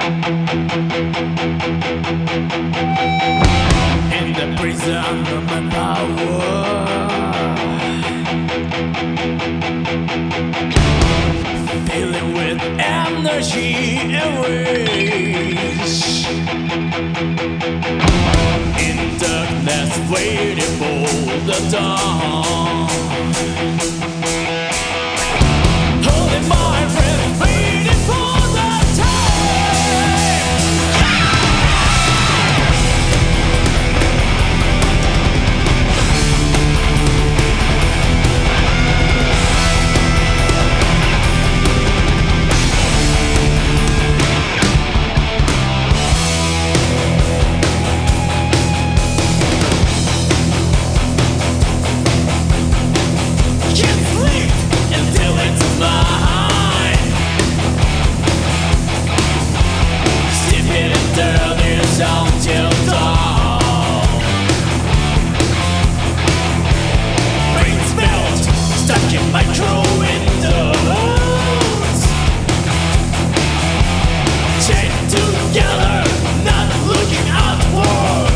In the prison of my power, filling with energy and wish. In darkness, waiting for the dawn. Holding my breath, waiting for the time. Can't sleep until it's mine. Sit here and dirty until dawn. Brains melt, stuck in micro windows. Chained together, not looking outward.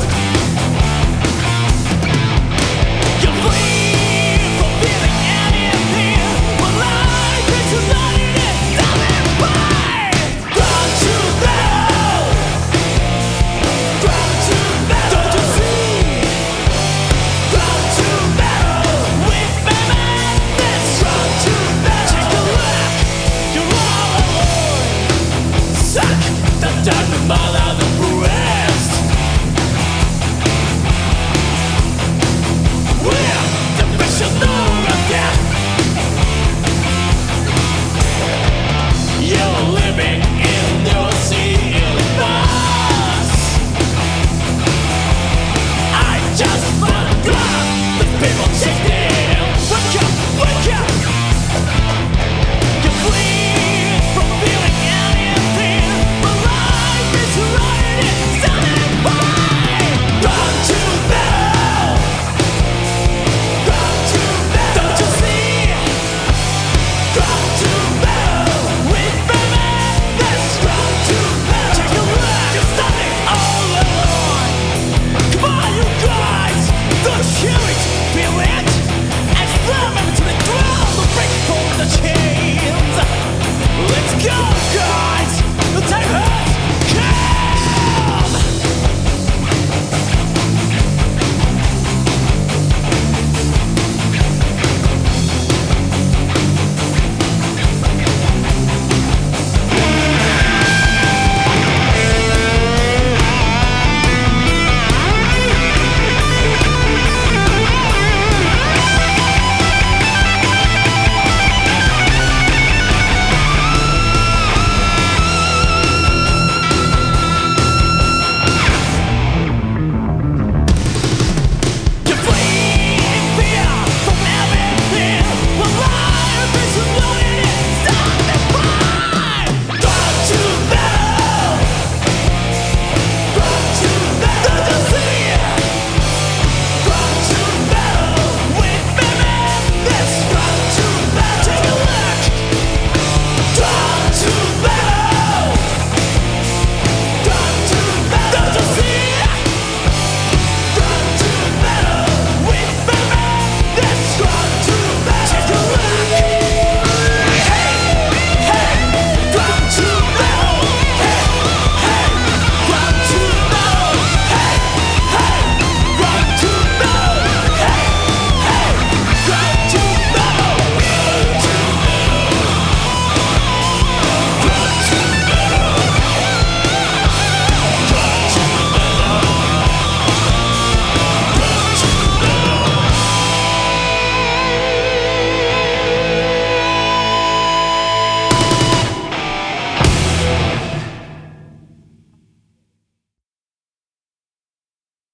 You're free from feeling anything. But life is letting it down by. Ground to metal. Ground to metal. Don't you see? Ground to metal. With my madness. Ground to metal. Take a look. You're all alone. Suck the dark out of the